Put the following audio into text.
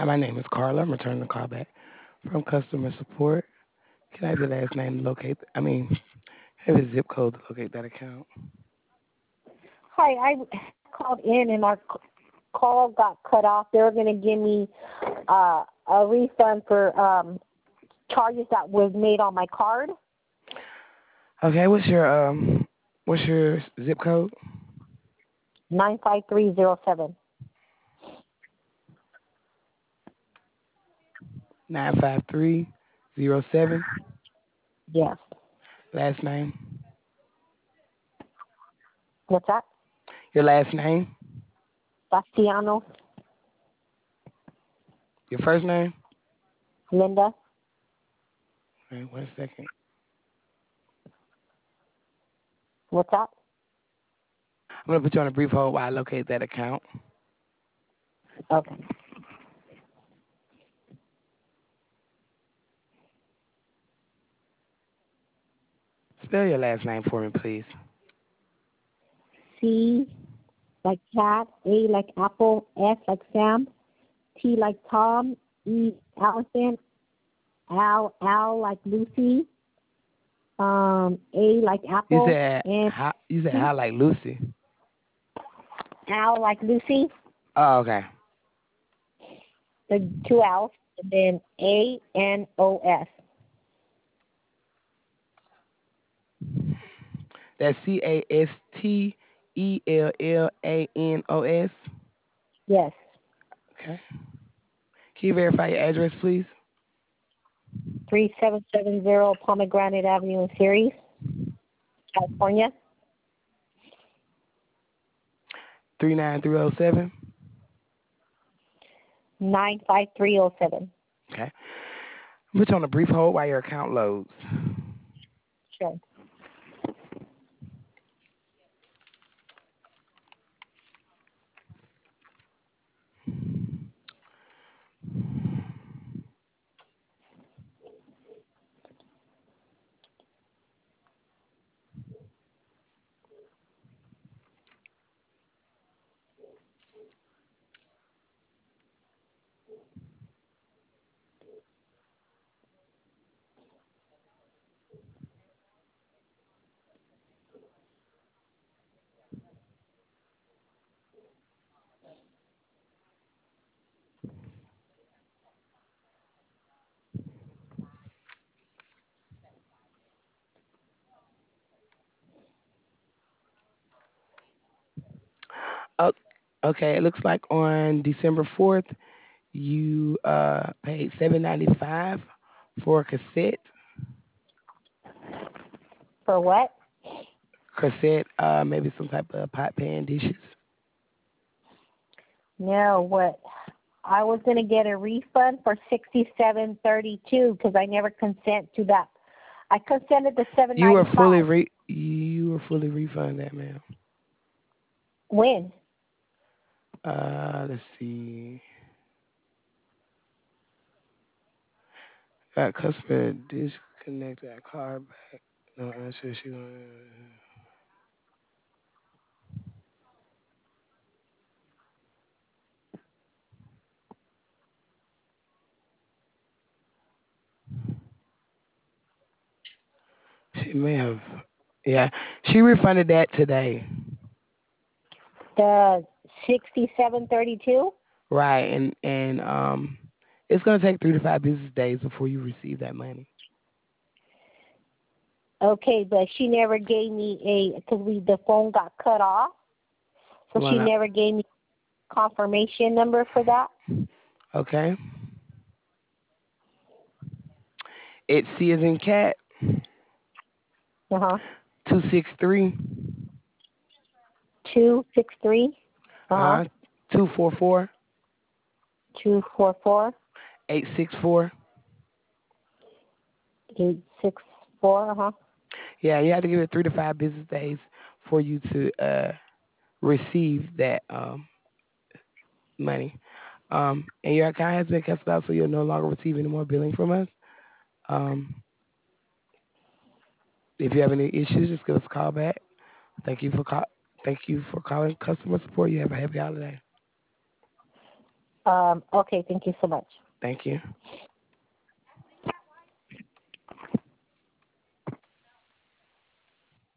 Hi, my name is Carla. I'm returning the call back from customer support. Can I have your last name to locate? Have a zip code to locate that account. Hi, I called in and our call got cut off. They were going to give me a refund for charges that was made on my card. Okay, what's your zip code? 95307. 95307. Yes. Last name. What's that? Your last name. Bastiano, Your first name. Linda. Wait 1 second. What's that? I'm gonna put you on a brief hold while I locate that account. Okay. Spell your last name for me, please. C like cat, A like apple, S like Sam, T like Tom, E Allison, L like Lucy, A like You apple, said and how? You said T, how like Lucy? L like Lucy, Oh, okay. the two L's, and then ANOS. That's CASTELLANOS. Yes. Okay. Can you verify your address, please? 3770 Pomegranate Avenue in Ceres, California. 39307. 95307. Okay. Put you on a brief hold while your account loads. Sure. Oh, okay. It looks like on December 4th, you paid $7.95 for a cassette. For what? Cassette, maybe some type of pot pan dishes. No, what? I was going to get a refund for 6732 because I never consent to that. I consented to You were fully 795. refunded that, ma'am. When? Let's see. Got customer disconnect that card back. No answer. She may have. Yeah, she refunded that today. The 6732? Right, and it's gonna take 3 to 5 business days before you receive that money. Okay, but she never gave me because the phone got cut off, so Well, she never gave me confirmation number for that. okay. It's C as in cat. Uh-huh. 263. 263. Uh-huh. 244 244 864. 864. Uh-huh. Yeah, you have to give it 3 to 5 business days for you to receive that money. And your account has been canceled out, so you'll no longer receive any more billing from us. Um, if you have any issues, just give us a call back. Thank you for call. Thank you for calling customer support. You have a happy holiday. Okay, thank you so much. Thank you.